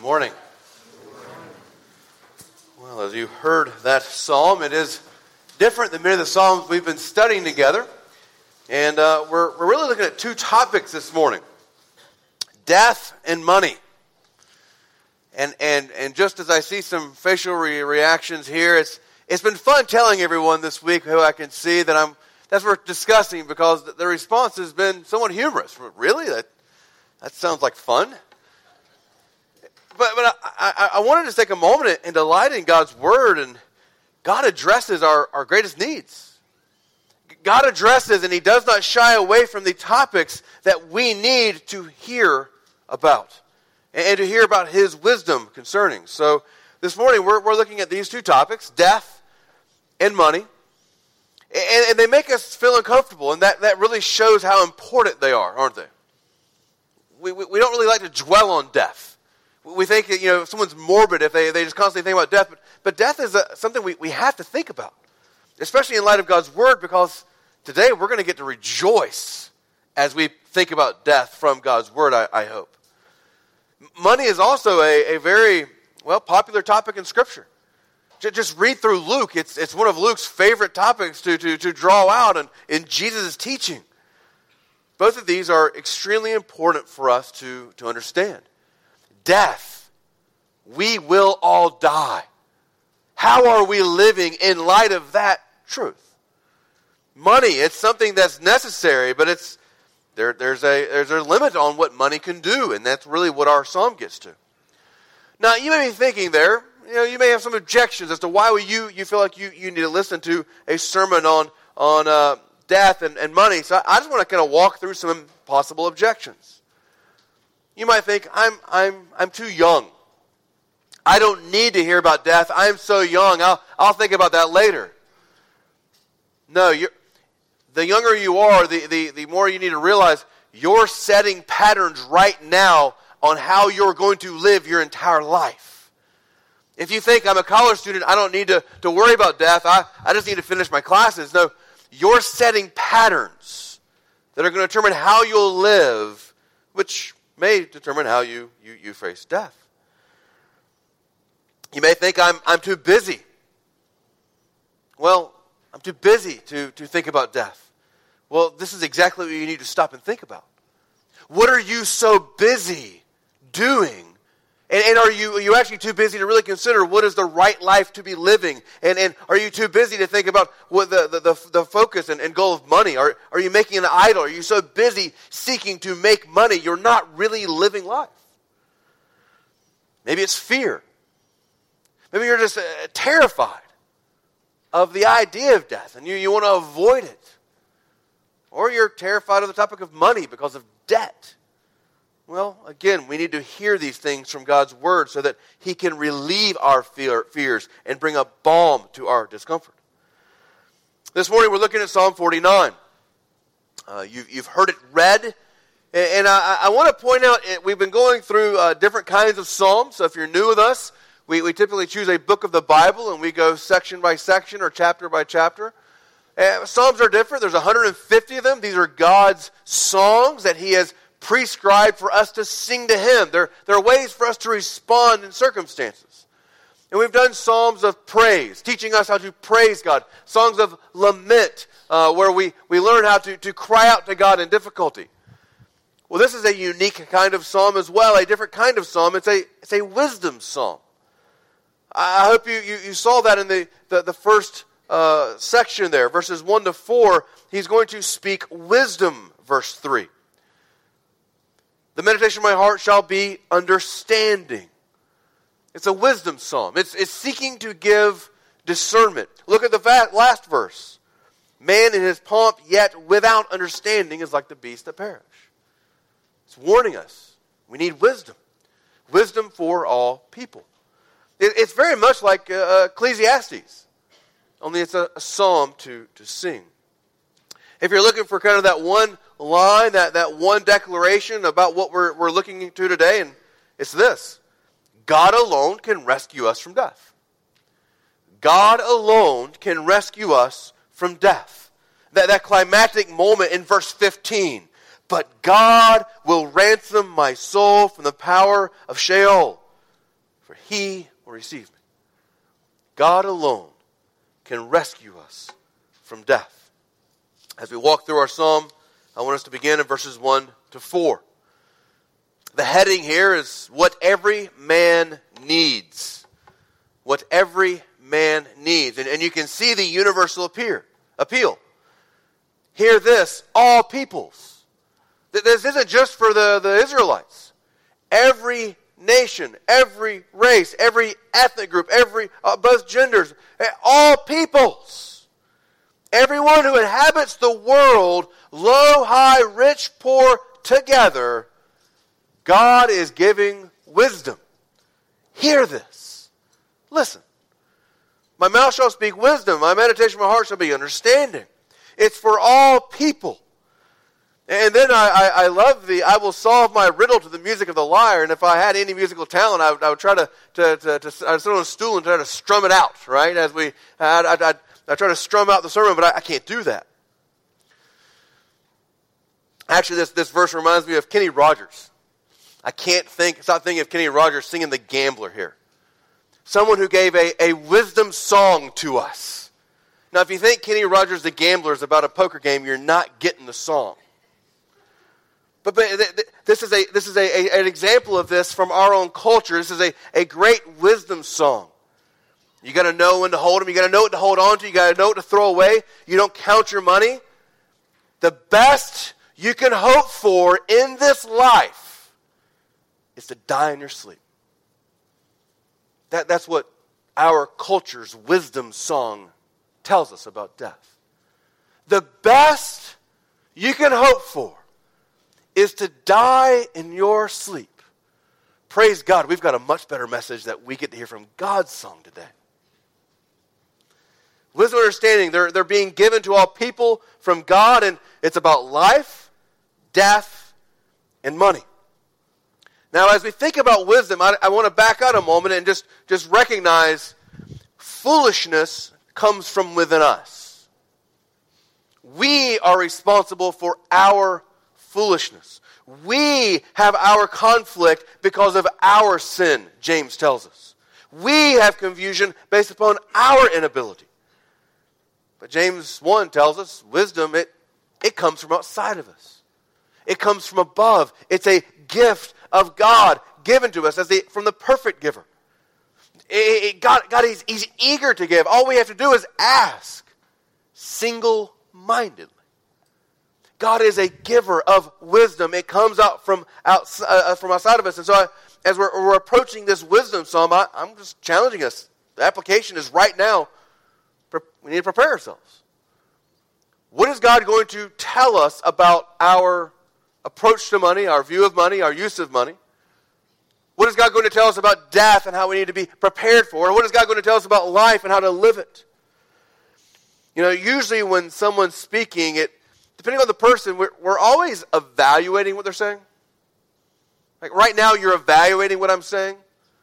Morning. Well, as you heard that psalm, it is different than many of the psalms we've been studying together. And we're really looking at two topics this morning. Death and money. And just as I see some facial reactions here, it's been fun telling everyone this week who I can see that's what we're discussing, because the response has been somewhat humorous. Really? That sounds like fun. But I wanted to take a moment and delight in God's Word, and God addresses our greatest needs. God addresses, and He does not shy away from the topics that we need to hear about, and to hear about His wisdom concerning. So this morning we're looking at these two topics, death and money, and they make us feel uncomfortable, and that really shows how important they are, aren't they? We don't really like to dwell on death. We think that, if someone's morbid if they just constantly think about death. But death is something we have to think about, especially in light of God's Word, because today we're going to get to rejoice as we think about death from God's Word, I hope. Money is also a very, popular topic in Scripture. Just read through Luke. It's one of Luke's favorite topics to draw out in Jesus' teaching. Both of these are extremely important for us to understand. Death. We will all die. How are we living in light of that truth? Money, it's something that's necessary, but there's a limit on what money can do, and that's really what our psalm gets to. Now, you may be thinking there, you may have some objections as to why you feel like you need to listen to a sermon on death and money. So I just want to kind of walk through some possible objections. You might think, I'm too young. I don't need to hear about death. I'm so young. I'll think about that later. No, the younger you are, the more you need to realize you're setting patterns right now on how you're going to live your entire life. If you think I'm a college student, I don't need to worry about death. I just need to finish my classes. No, you're setting patterns that are going to determine how you'll live, which may determine how you face death. You may think I'm too busy. Well, I'm too busy to think about death. Well, this is exactly what you need to stop and think about. What are you so busy doing? And are you actually too busy to really consider what is the right life to be living? And are you too busy to think about what the focus and goal of money? Are you making an idol? Are you so busy seeking to make money you're not really living life? Maybe it's fear. Maybe you're just terrified of the idea of death and you want to avoid it. Or you're terrified of the topic of money because of debt. Well, again, we need to hear these things from God's Word so that He can relieve our fears and bring a balm to our discomfort. This morning we're looking at Psalm 49. You've heard it read, and I want to point out, we've been going through different kinds of psalms. So if you're new with us, we typically choose a book of the Bible and we go section by section or chapter by chapter. Psalms are different. There's 150 of them. These are God's songs that He has prescribed for us to sing to Him. There are ways for us to respond in circumstances. And we've done psalms of praise, teaching us how to praise God. Songs of lament, where we learn how to cry out to God in difficulty. Well, this is a unique kind of psalm as well, a different kind of psalm. It's a wisdom psalm. I hope you saw that in the first section there, verses 1 to 4. He's going to speak wisdom, verse 3. The meditation of my heart shall be understanding. It's a wisdom psalm. It's seeking to give discernment. Look at the last verse. Man in his pomp, yet without understanding, is like the beasts that perish. It's warning us. We need wisdom. Wisdom for all people. It's very much like Ecclesiastes. Only it's a psalm to sing. If you're looking for kind of that one line, that one declaration about what we're looking into today, and it's this: God alone can rescue us from death. God alone can rescue us from death. That climactic moment in verse 15. But God will ransom my soul from the power of Sheol. for he will receive me. God alone can rescue us from death. As we walk through our psalm, I want us to begin in verses 1 to 4. The heading here is what every man needs. What every man needs. And you can see the universal appeal. Hear this, all peoples. This isn't just for the Israelites. Every nation, every race, every ethnic group, both genders, all peoples. Everyone who inhabits the world, low, high, rich, poor, together, God is giving wisdom. Hear this. Listen. My mouth shall speak wisdom. My meditation of my heart shall be understanding. It's for all people. And then I love I will solve my riddle to the music of the lyre. And if I had any musical talent, I would try to I'd sit on a stool and try to strum it out, right? I try to strum out the sermon, but I can't do that. Actually, this verse reminds me of Kenny Rogers. I can't stop thinking of Kenny Rogers singing The Gambler here. Someone who gave a wisdom song to us. Now, if you think Kenny Rogers' The Gambler is about a poker game, you're not getting the song. But this is an example of this from our own culture. This is a great wisdom song. You got to know when to hold them. You got to know what to hold on to. You got to know what to throw away. You don't count your money. The best you can hope for in this life is to die in your sleep. That's what our culture's wisdom song tells us about death. The best you can hope for is to die in your sleep. Praise God, we've got a much better message that we get to hear from God's song today. Wisdom and understanding, they're being given to all people from God, and it's about life, death, and money. Now, as we think about wisdom, I want to back out a moment and just recognize foolishness comes from within us. We are responsible for our foolishness. We have our conflict because of our sin, James tells us. We have confusion based upon our inability. But James 1 tells us wisdom, it comes from outside of us. It comes from above. It's a gift of God given to us from the perfect giver. God he's eager to give. All we have to do is ask single-mindedly. God is a giver of wisdom. It comes out from outside of us. And so as we're approaching this wisdom psalm, I'm just challenging us. The application is right now. We need to prepare ourselves. What is God going to tell us about our approach to money, our view of money, our use of money? What is God going to tell us about death and how we need to be prepared for it? What is God going to tell us about life and how to live it? Usually when someone's speaking, depending on the person, we're always evaluating what they're saying. Like right now, you're evaluating what I'm saying.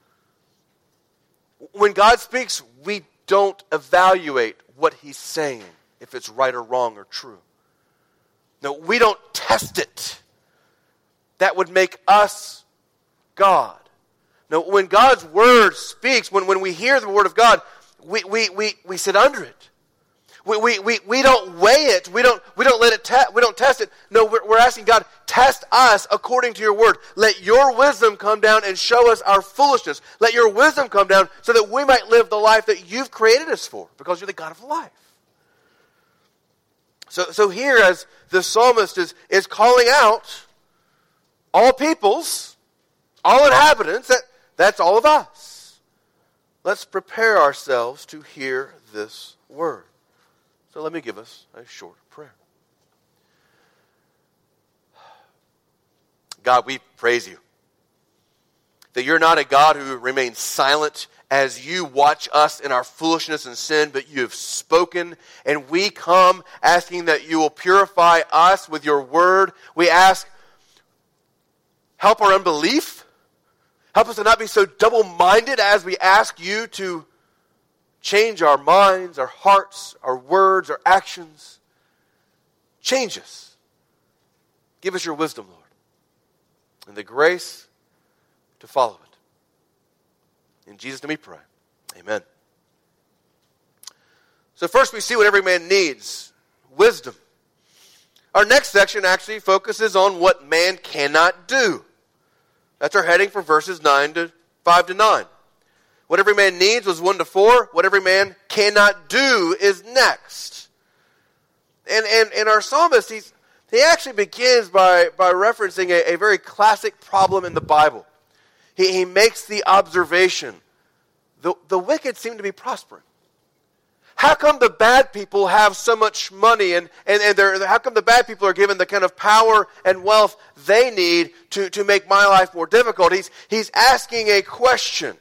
When God speaks, we don't evaluate what he's saying, if it's right or wrong or true. No, we don't test it. That would make us God. No, when God's word speaks, when we hear the word of God, we sit under it. We don't weigh it. We don't let it. We don't test it. No, we're asking God, test us according to your word. Let your wisdom come down and show us our foolishness. Let your wisdom come down so that we might live the life that you've created us for, because you're the God of life. So here, as the psalmist is calling out all peoples, all inhabitants, that's all of us. Let's prepare ourselves to hear this word. So let me give us a short prayer. God, we praise you that you're not a God who remains silent as you watch us in our foolishness and sin, but you have spoken, and we come asking that you will purify us with your word. We ask, help our unbelief. Help us to not be so double-minded as we ask you to change our minds, our hearts, our words, our actions. Change us. Give us your wisdom, Lord, and the grace to follow it. In Jesus' name we pray. Amen. So first we see what every man needs. Wisdom. Our next section actually focuses on what man cannot do. That's our heading for verses 5 to 9. What every man needs was 1 to 4. What every man cannot do is next. And our psalmist, he actually begins by referencing a very classic problem in the Bible. He makes the observation, the wicked seem to be prospering. How come the bad people have so much money and how come the bad people are given the kind of power and wealth they need to make my life more difficult? He's asking a question.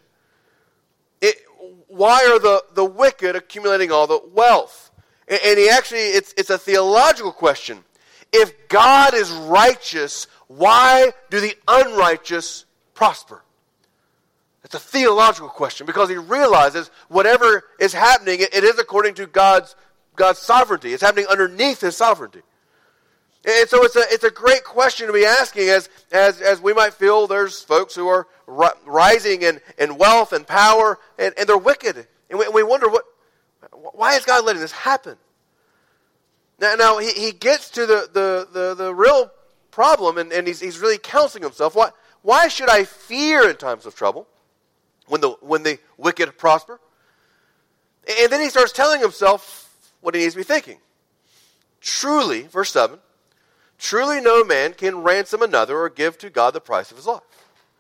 Why are the wicked accumulating all the wealth? And it's a theological question. If God is righteous, why do the unrighteous prosper? It's a theological question because he realizes whatever is happening, it is according to God's sovereignty. It's happening underneath his sovereignty. And so it's a great question to be asking as we might feel there's folks who are rising in wealth and power and they're wicked. And we wonder why is God letting this happen? Now he gets to the real problem and he's really counseling himself. Why should I fear in times of trouble? When the wicked prosper. And then he starts telling himself what he needs to be thinking. Truly, verse 7, truly no man can ransom another or give to God the price of his life.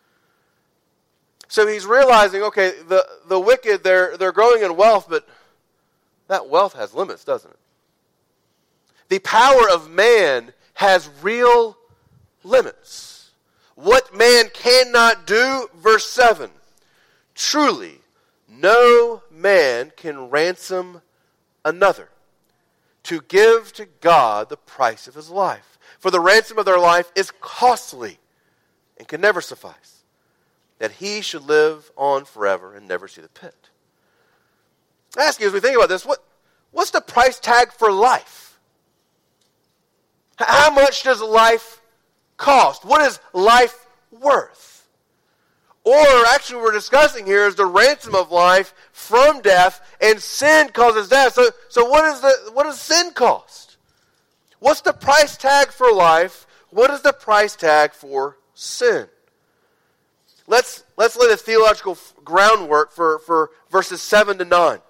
So he's realizing, okay, the wicked, they're growing in wealth, but that wealth has limits, doesn't it? The power of man has real limits. What man cannot do, verse 7, truly, no man can ransom another to give to God the price of his life. For the ransom of their life is costly and can never suffice, that he should live on forever and never see the pit. I ask you, as we think about this, what's the price tag for life? How much does life cost? What is life worth? Or actually what we're discussing here is the ransom of life from death, and sin causes death. So what does sin cost? What's the price tag for life? What is the price tag for sin? Let's lay the theological groundwork for verses 7 to 9.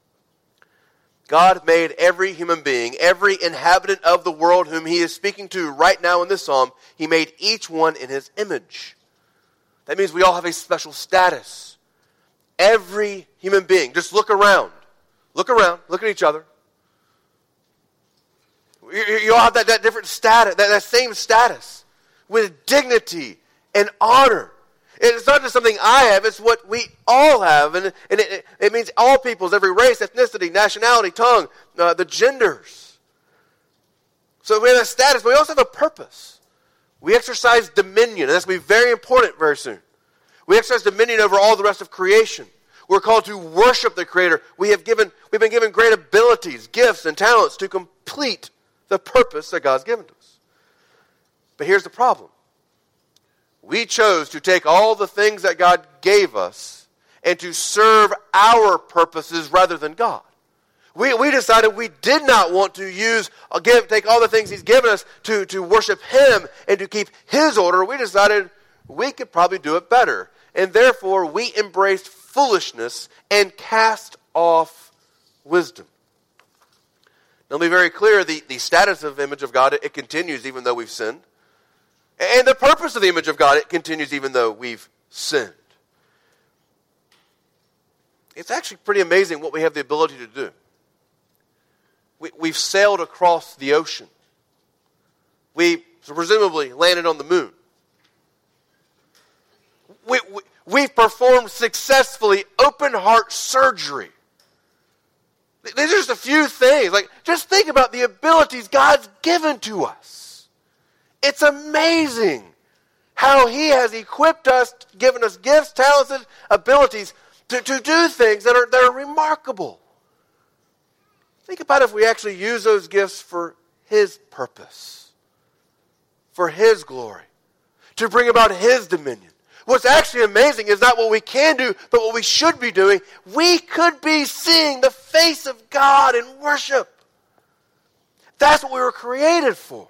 God made every human being, every inhabitant of the world whom he is speaking to right now in this psalm, he made each one in his image. That means we all have a special status. Every human being. Just look around. Look around. Look at each other. You all have that different status, that same status. With dignity and honor. It's not just something I have, it's what we all have. And it means all peoples, every race, ethnicity, nationality, tongue, the genders. So we have a status, but we also have a purpose. We exercise dominion, and that's going to be very important very soon. We exercise dominion over all the rest of creation. We're called to worship the Creator. We've been given great abilities, gifts, and talents to complete the purpose that God's given to us. But here's the problem. We chose to take all the things that God gave us and to serve our purposes rather than God. We decided we did not want to take all the things he's given us to worship him and to keep his order. We decided we could probably do it better. And therefore, we embraced foolishness and cast off wisdom. Now, to be very clear, the status of the image of God, it continues even though we've sinned. And the purpose of the image of God, it continues even though we've sinned. It's actually pretty amazing what we have the ability to do. We've sailed across the ocean. We presumably landed on the moon. We've performed successfully open heart surgery. These are just a few things. Just think about the abilities God's given to us. It's amazing how he has equipped us, given us gifts, talents, abilities to do things that are remarkable. Think about if we actually use those gifts for his purpose, for his glory, to bring about his dominion. What's actually amazing is not what we can do, but what we should be doing. We could be seeing the face of God in worship. That's what we were created for.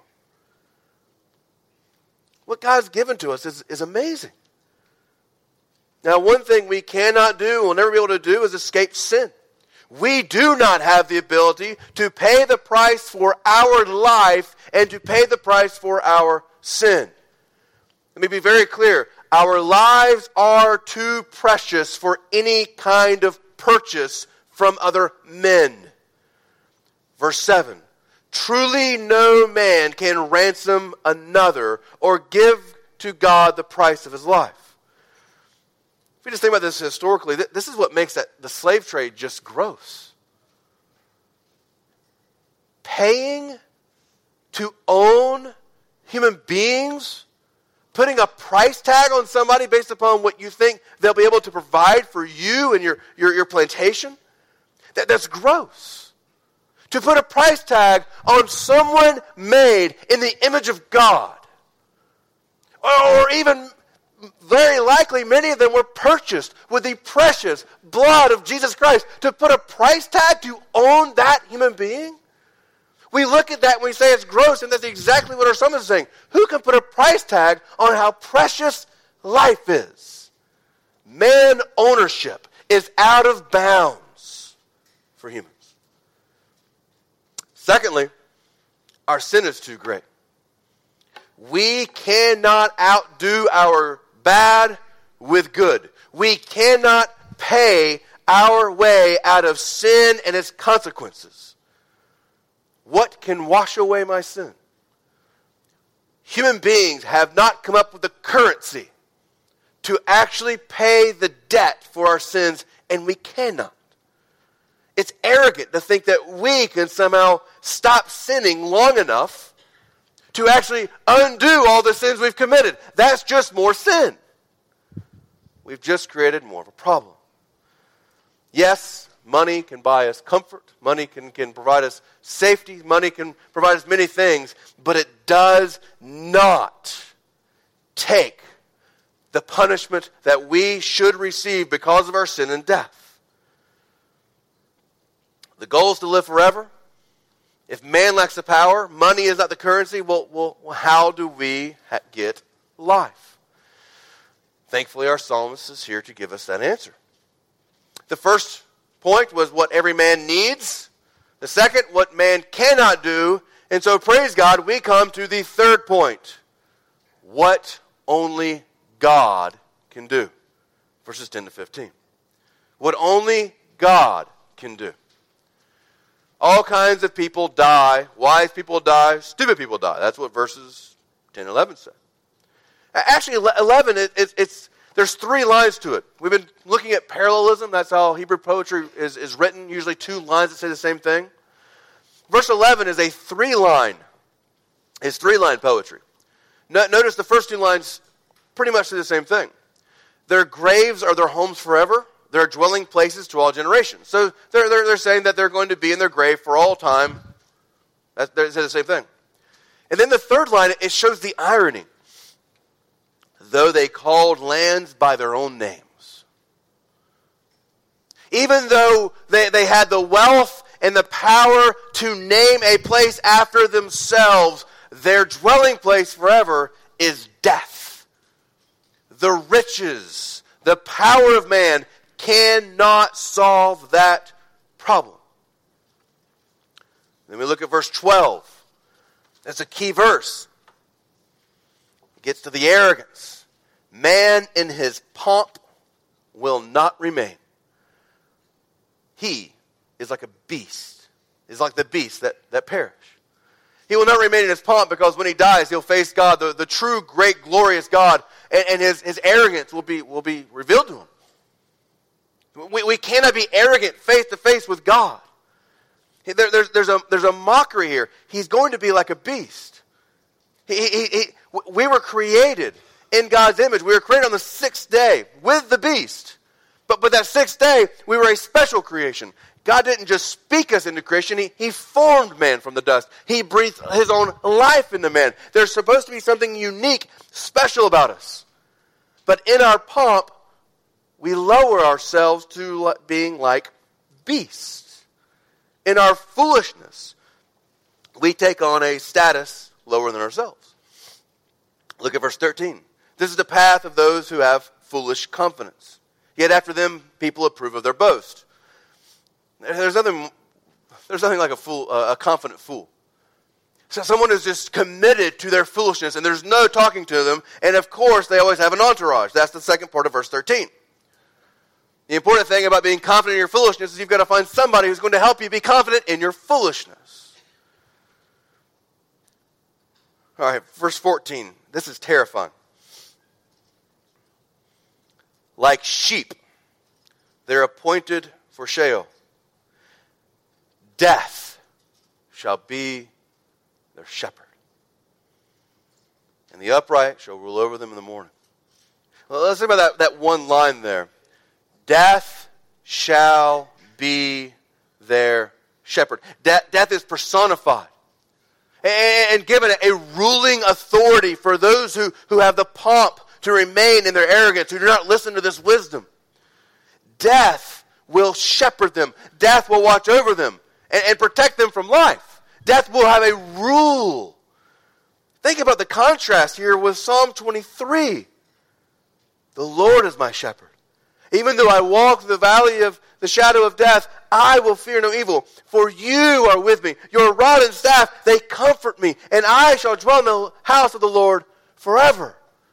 What God's given to us is amazing. Now, one thing we cannot do, we'll never be able to do, is escape sin. We do not have the ability to pay the price for our life and to pay the price for our sin. Let me be very clear. Our lives are too precious for any kind of purchase from other men. Verse 7. Truly no man can ransom another or give to God the price of his life. If you just think about this historically, this is what makes the slave trade just gross. Paying to own human beings, putting a price tag on somebody based upon what you think they'll be able to provide for you and your plantation, that's gross. To put a price tag on someone made in the image of God. Or even, very likely, many of them were purchased with the precious blood of Jesus Christ. To put a price tag to own that human being? We look at that and we say it's gross, and that's exactly what our psalmist is saying. Who can put a price tag on how precious life is? Man ownership is out of bounds for humans. Secondly, our sin is too great. We cannot outdo our bad with good. We cannot pay our way out of sin and its consequences. What can wash away my sin? Human beings have not come up with the currency to actually pay the debt for our sins, and we cannot. It's arrogant to think that we can somehow stop sinning long enough to actually undo all the sins we've committed. That's just more sin. We've just created more of a problem. Yes, money can buy us comfort. Money can provide us safety. Money can provide us many things. But it does not take the punishment that we should receive because of our sin and death. The goal is to live forever. If man lacks the power, money is not the currency, well how do we get life? Thankfully, our psalmist is here to give us that answer. The first point was what every man needs. The second, what man cannot do. And so, praise God, we come to the third point. What only God can do. Verses 10 to 15. What only God can do. All kinds of people die. Wise people die. Stupid people die. That's what verses 10 and 11 say. Actually, 11, there's 3 lines to it. We've been looking at parallelism. That's how Hebrew poetry is written. Usually 2 lines that say the same thing. Verse 11 is a 3-line. It's 3-line poetry. Notice the first 2 lines pretty much say the same thing. Their graves are their homes forever. Their dwelling places to all generations. So they're saying that they're going to be in their grave for all time. They say the same thing. And then the third line, it shows the irony. Though they called lands by their own names. Even though they had the wealth and the power to name a place after themselves, their dwelling place forever is death. The riches, the power of man cannot solve that problem. Then we look at verse 12. That's a key verse. It gets to the arrogance. Man in his pomp will not remain. He is like a beast. Is like the beasts that perish. He will not remain in his pomp because when he dies, he'll face God, the true, great, glorious God, and his arrogance will be revealed to him. We cannot be arrogant face to face with God. There's a mockery here. He's going to be like a beast. We were created in God's image. We were created on the 6th day with the beast. But that 6th day, we were a special creation. God didn't just speak us into creation. He formed man from the dust. He breathed his own life into man. There's supposed to be something unique, special about us. But in our pomp, we lower ourselves to being like beasts. In our foolishness, we take on a status lower than ourselves. Look at verse 13. This is the path of those who have foolish confidence. Yet after them, people approve of their boast. There's nothing like a confident fool. So someone is just committed to their foolishness, and there's no talking to them. And of course, they always have an entourage. That's the second part of verse 13. The important thing about being confident in your foolishness is you've got to find somebody who's going to help you be confident in your foolishness. All right, verse 14. This is terrifying. Like sheep, they're appointed for Sheol. Death shall be their shepherd, and the upright shall rule over them in the morning. Well, let's think about that one line there. Death shall be their shepherd. Death is personified and given a ruling authority for those who have the pomp to remain in their arrogance, who do not listen to this wisdom. Death will shepherd them. Death will watch over them and protect them from life. Death will have a rule. Think about the contrast here with Psalm 23. The Lord is my shepherd. Even though I walk through the valley of the shadow of death, I will fear no evil. For you are with me. Your rod and staff, they comfort me. And I shall dwell in the house of the Lord forever.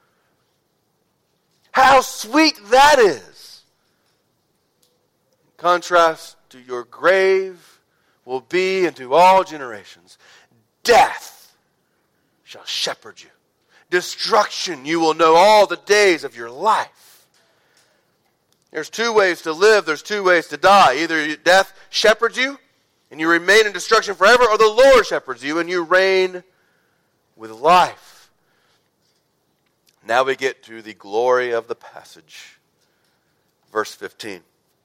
How sweet that is. In contrast to your grave will be into all generations. Death shall shepherd you. Destruction you will know all the days of your life. There's two ways to live. There's two ways to die. Either death shepherds you and you remain in destruction forever, or the Lord shepherds you and you reign with life. Now we get to the glory of the passage. Verse 15.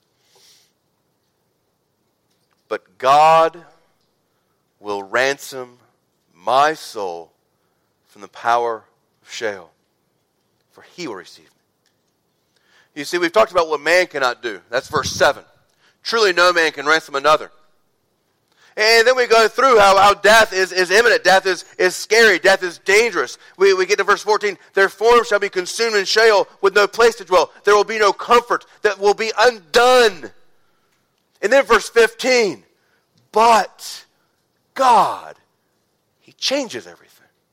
But God will ransom my soul from the power of Sheol, for he will receive me. You see, we've talked about what man cannot do. That's verse 7. Truly no man can ransom another. And then we go through how death is imminent. Death is scary. Death is dangerous. We get to verse 14. Their forms shall be consumed in Sheol with no place to dwell. There will be no comfort. That will be undone. And then verse 15. But God, he changes everything.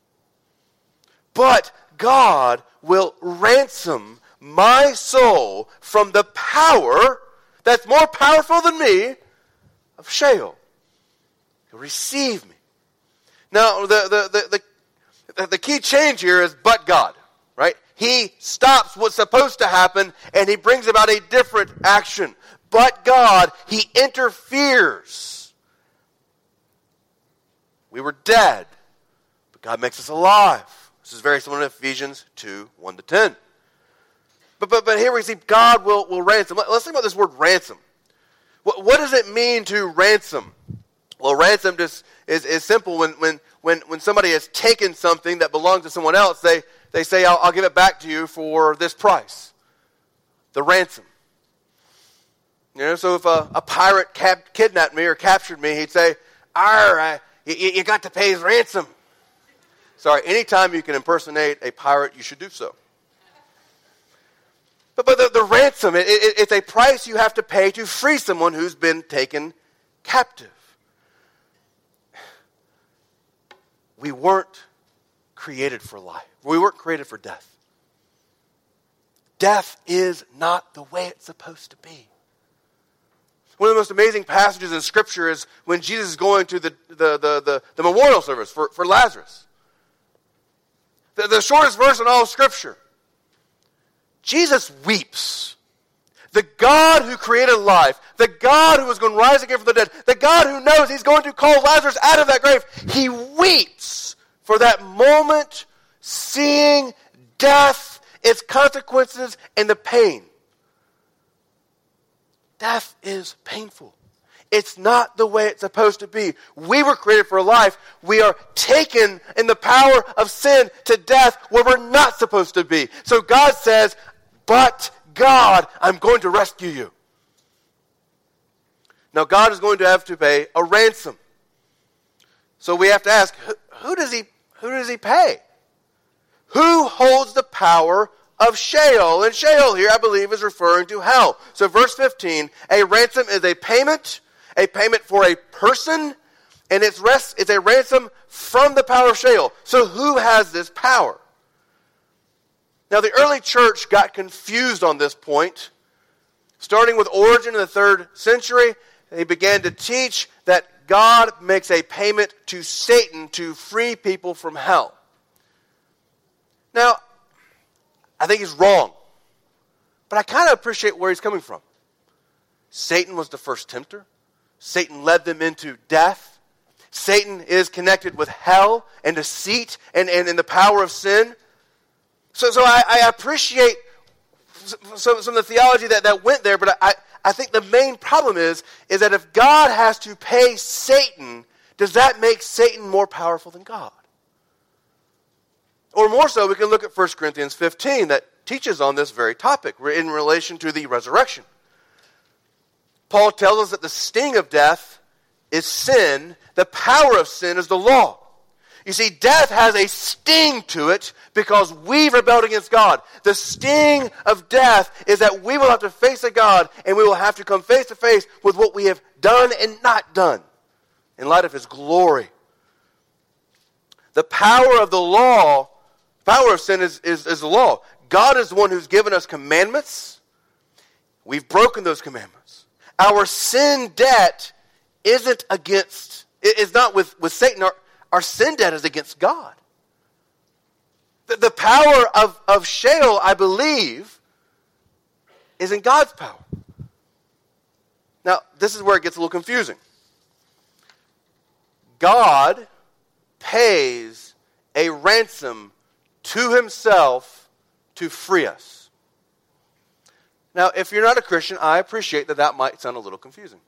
But God will ransom my soul from the power that's more powerful than me of Sheol. He'll receive me. Now, the key change here is but God, right? He stops what's supposed to happen and he brings about a different action. But God, he interferes. We were dead, but God makes us alive. This is very similar to Ephesians 2, 1-10. But here we see God will ransom. Let's think about this word ransom. What does it mean to ransom? Well, ransom just is simple. When somebody has taken something that belongs to someone else, they say, I'll give it back to you for this price. The ransom. You know, so if a pirate kidnapped me or captured me, he'd say, you got to pay his ransom. Sorry, anytime you can impersonate a pirate, you should do so. But the ransom, it's a price you have to pay to free someone who's been taken captive. We weren't created for life. We weren't created for death. Death is not the way it's supposed to be. One of the most amazing passages in Scripture is when Jesus is going to the memorial service for Lazarus. The shortest verse in all of Scripture. Jesus weeps. The God who created life, the God who is going to rise again from the dead, the God who knows he's going to call Lazarus out of that grave, he weeps for that moment, seeing death, its consequences, and the pain. Death is painful. It's not the way it's supposed to be. We were created for life. We are taken in the power of sin to death where we're not supposed to be. So God says, but God, I'm going to rescue you. Now God is going to have to pay a ransom. So we have to ask, who does he pay? Who holds the power of Sheol? And Sheol here, I believe, is referring to hell. So verse 15, a ransom is a payment for a person, and it's a ransom from the power of Sheol. So who has this power? Now the early church got confused on this point. Starting with Origen in the 3rd century, they began to teach that God makes a payment to Satan to free people from hell. Now, I think he's wrong, but I kind of appreciate where he's coming from. Satan was the first tempter. Satan led them into death. Satan is connected with hell and deceit and the power of sin. So I appreciate some of the theology that went there, but I think the main problem is that if God has to pay Satan, does that make Satan more powerful than God? Or more so, we can look at 1 Corinthians 15 that teaches on this very topic in relation to the resurrection. Paul tells us that the sting of death is sin. The power of sin is the law. You see, death has a sting to it because we've rebelled against God. The sting of death is that we will have to face a God and we will have to come face to face with what we have done and not done in light of His glory. The power of the law, power of sin is the law. God is the one who's given us commandments. We've broken those commandments. Our sin debt is not with Satan. Our sin debt is against God. The power of Sheol, I believe, is in God's power. Now, this is where it gets a little confusing. God pays a ransom to Himself to free us. Now, if you're not a Christian, I appreciate that might sound a little confusing.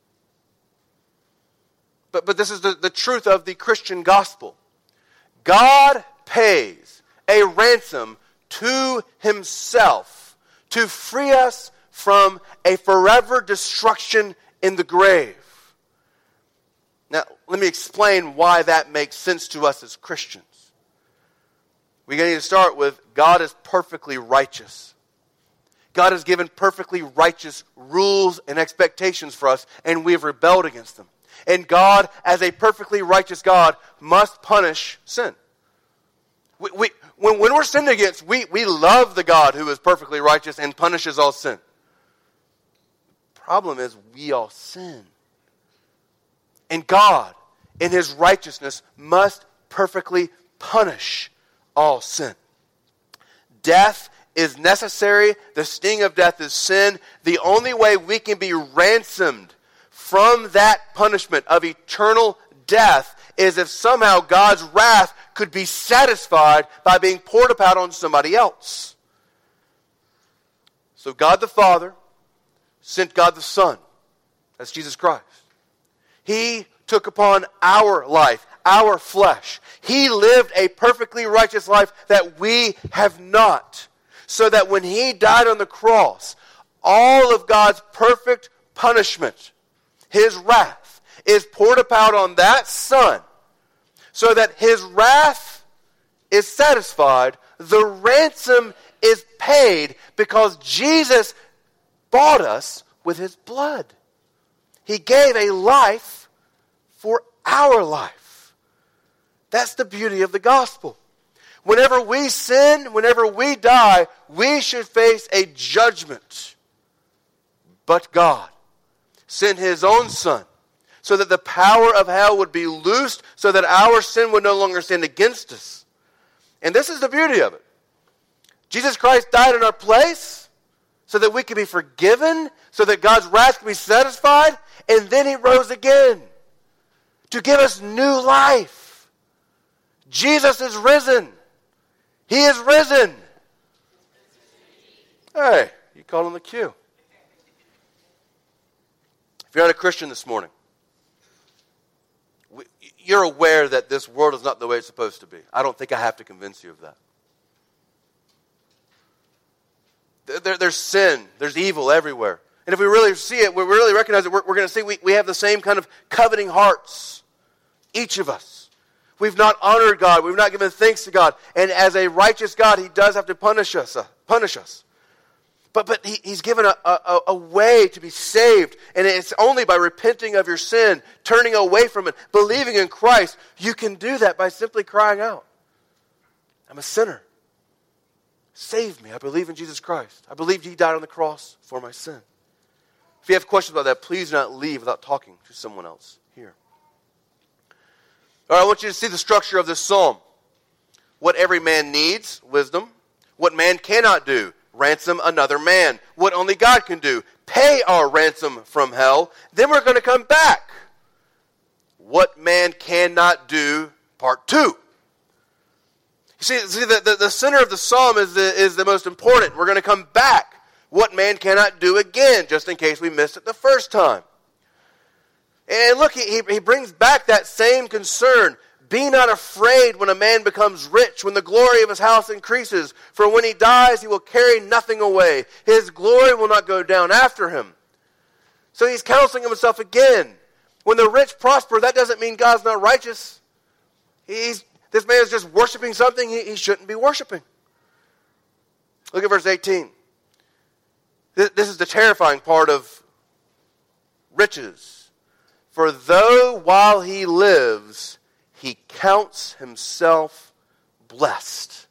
But this is the truth of the Christian gospel. God pays a ransom to Himself to free us from a forever destruction in the grave. Now, let me explain why that makes sense to us as Christians. We need to start with God is perfectly righteous. God has given perfectly righteous rules and expectations for us, and we have rebelled against them. And God, as a perfectly righteous God, must punish sin. When we're sinned against, we love the God who is perfectly righteous and punishes all sin. The problem is we all sin. And God, in His righteousness, must perfectly punish all sin. Death is necessary. The sting of death is sin. The only way we can be ransomed from that punishment of eternal death is if somehow God's wrath could be satisfied by being poured out on somebody else. So God the Father sent God the Son. That's Jesus Christ. He took upon our life, our flesh. He lived a perfectly righteous life that we have not. So that when He died on the cross, all of God's perfect punishment, His wrath, is poured out on that Son, so that His wrath is satisfied. The ransom is paid because Jesus bought us with His blood. He gave a life for our life. That's the beauty of the gospel. Whenever we sin, whenever we die, we should face a judgment. But God sent His own Son so that the power of hell would be loosed, so that our sin would no longer stand against us. And this is the beauty of it. Jesus Christ died in our place so that we could be forgiven, so that God's wrath could be satisfied, and then He rose again to give us new life. Jesus is risen. He is risen. Hey, you called on the cue. If you're not a Christian this morning, you're aware that this world is not the way it's supposed to be. I don't think I have to convince you of that. There's sin. There's evil everywhere. And if we really see it, we really recognize it, we're going to see we have the same kind of coveting hearts. Each of us. We've not honored God. We've not given thanks to God. And as a righteous God, He does have to punish us. But He's given a way to be saved. And it's only by repenting of your sin, turning away from it, believing in Christ. You can do that by simply crying out, I'm a sinner. Save me. I believe in Jesus Christ. I believe He died on the cross for my sin. If you have questions about that, please do not leave without talking to someone else here. All right, I want you to see the structure of this psalm. What every man needs, wisdom. What man cannot do, ransom another man. What only God can do, pay our ransom from hell. Then we're going to come back. What man cannot do, part 2. You see the center of the psalm is the most important. We're going to come back. What man cannot do again, just in case we missed it the first time. And look, he brings back that same concern. Be not afraid when a man becomes rich, when the glory of his house increases. For when he dies, he will carry nothing away. His glory will not go down after him. So he's counseling himself again. When the rich prosper, that doesn't mean God's not righteous. This man is just worshiping something he shouldn't be worshiping. Look at verse 18. This is the terrifying part of riches. For though while he lives, he counts himself blessed.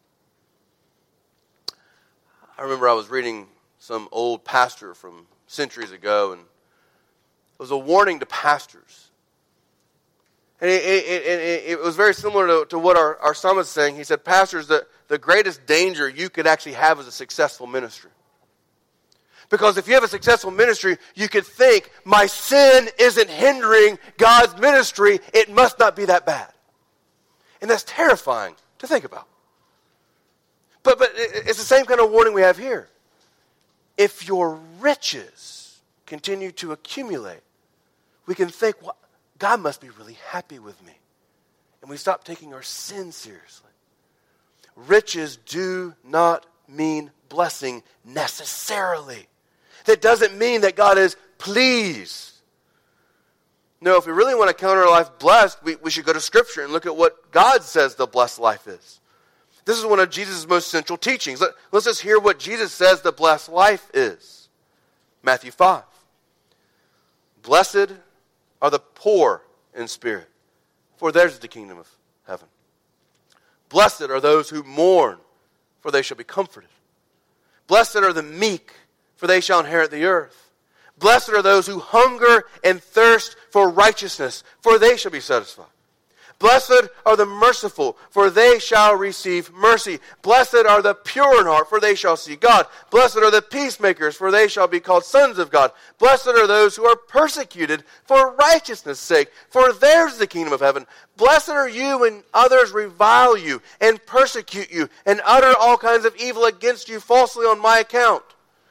I remember I was reading some old pastor from centuries ago, and it was a warning to pastors. And it was very similar to what our psalmist is saying. He said, pastors, the greatest danger you could actually have is a successful ministry. Because if you have a successful ministry, you could think, my sin isn't hindering God's ministry. It must not be that bad. And that's terrifying to think about. But it's the same kind of warning we have here. If your riches continue to accumulate, we can think, well, God must be really happy with me. And we stop taking our sin seriously. Riches do not mean blessing necessarily. That doesn't mean that God is pleased. No, if we really want to count our life blessed, we should go to Scripture and look at what God says the blessed life is. This is one of Jesus' most central teachings. Let's just hear what Jesus says the blessed life is. Matthew 5. Blessed are the poor in spirit, for theirs is the kingdom of heaven. Blessed are those who mourn, for they shall be comforted. Blessed are the meek, for they shall inherit the earth. Blessed are those who hunger and thirst for righteousness, for they shall be satisfied. Blessed are the merciful, for they shall receive mercy. Blessed are the pure in heart, for they shall see God. Blessed are the peacemakers, for they shall be called sons of God. Blessed are those who are persecuted for righteousness' sake, for theirs is the kingdom of heaven. Blessed are you when others revile you and persecute you and utter all kinds of evil against you falsely on my account.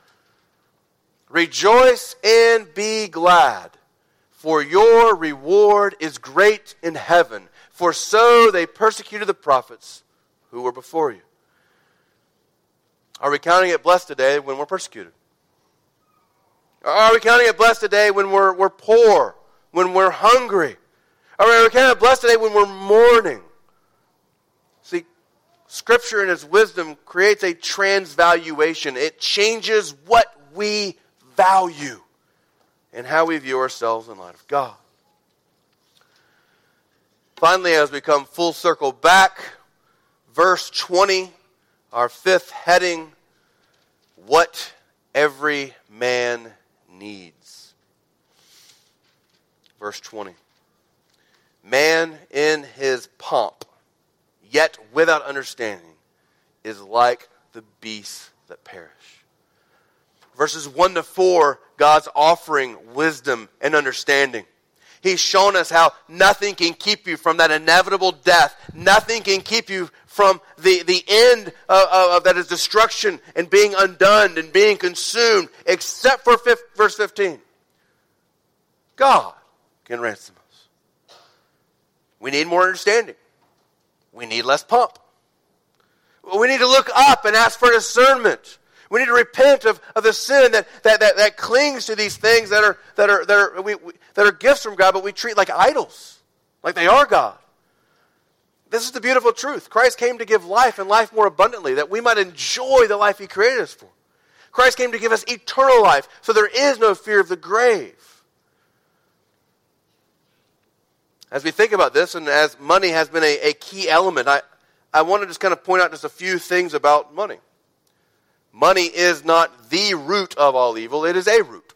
Rejoice and be glad, for your reward is great in heaven. For so they persecuted the prophets who were before you. Are we counting it blessed today when we're persecuted? Are we counting it blessed today when we're poor, when we're hungry? Are we counting it blessed today when we're mourning? See, Scripture in its wisdom creates a transvaluation. It changes what we value and how we view ourselves in light of God. Finally, as we come full circle back, verse 20, our fifth heading, what every man needs. Verse 20. Man in his pomp, yet without understanding, is like the beasts that perish. Verses 1 to 4, God's offering wisdom and understanding. He's shown us how nothing can keep you from that inevitable death. Nothing can keep you from the end of that is destruction and being undone and being consumed, except for verse 15. God can ransom us. We need more understanding. We need less pomp. We need to look up and ask for discernment. We need to repent of the sin that clings to these things that are gifts from God, but we treat like idols, like they are God. This is the beautiful truth. Christ came to give life and life more abundantly, that we might enjoy the life He created us for. Christ came to give us eternal life, so there is no fear of the grave. As we think about this, and as money has been a key element, I want to just kind of point out just a few things about money. Money is not the root of all evil, it is a root.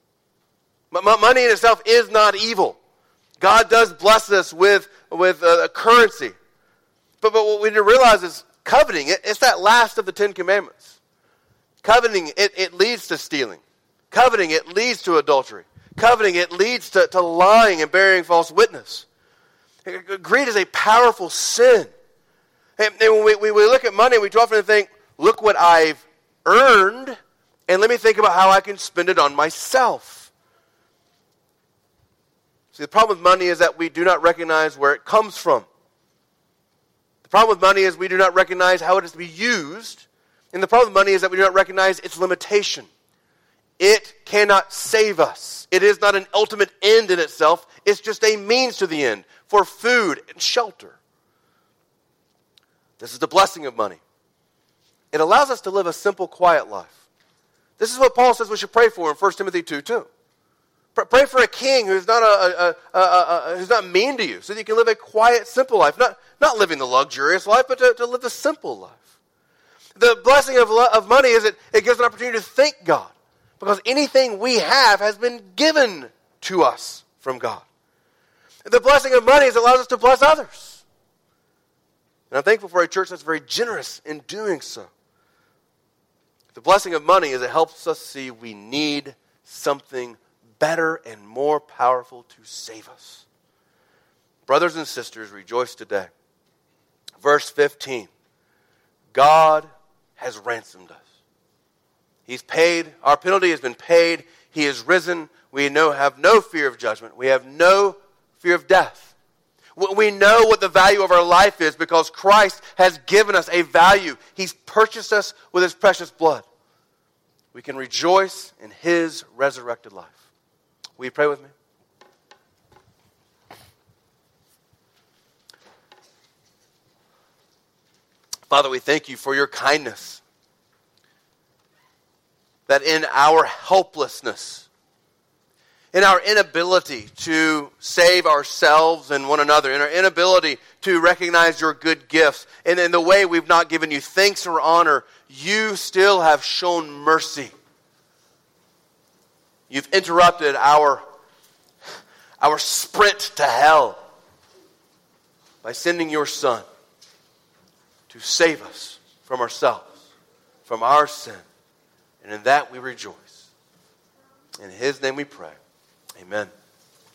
Money in itself is not evil. God does bless us with a currency. But what we need to realize is coveting, it's that last of the 10 Commandments. Coveting, it leads to stealing. Coveting, it leads to adultery. Coveting, it leads to lying and bearing false witness. Greed is a powerful sin. And when we look at money, we too often think, look what I've earned, and let me think about how I can spend it on myself. See, the problem with money is that we do not recognize where it comes from. The problem with money is we do not recognize how it is to be used, and the problem with money is that we do not recognize its limitation. It cannot save us. It is not an ultimate end in itself. It's just a means to the end for food and shelter. This is the blessing of money. It allows us to live a simple, quiet life. This is what Paul says we should pray for in 1 Timothy 2:2. Pray for a king who's not who's not mean to you, so that you can live a quiet, simple life. Not living the luxurious life, but to live the simple life. The blessing of money is it gives an opportunity to thank God, because anything we have has been given to us from God. The blessing of money is it allows us to bless others. And I'm thankful for a church that's very generous in doing so. The blessing of money is it helps us see we need something better and more powerful to save us. Brothers and sisters, rejoice today. Verse 15. God has ransomed us. He's paid. Our penalty has been paid. He is risen. We have no fear of judgment. We have no fear of death. We know what the value of our life is because Christ has given us a value. He's purchased us with His precious blood. We can rejoice in His resurrected life. Will you pray with me? Father, we thank You for Your kindness. That in our helplessness, in our inability to save ourselves and one another, in our inability to recognize Your good gifts, and in the way we've not given You thanks or honor, You still have shown mercy. You've interrupted our sprint to hell by sending Your Son to save us from ourselves, from our sin. And in that we rejoice. In His name we pray. Amen.